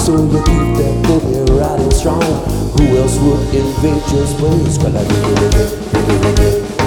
so you keep that boogie right and strong. Who else would invade your space? Gonna reggae, reggae, reggae, reggae.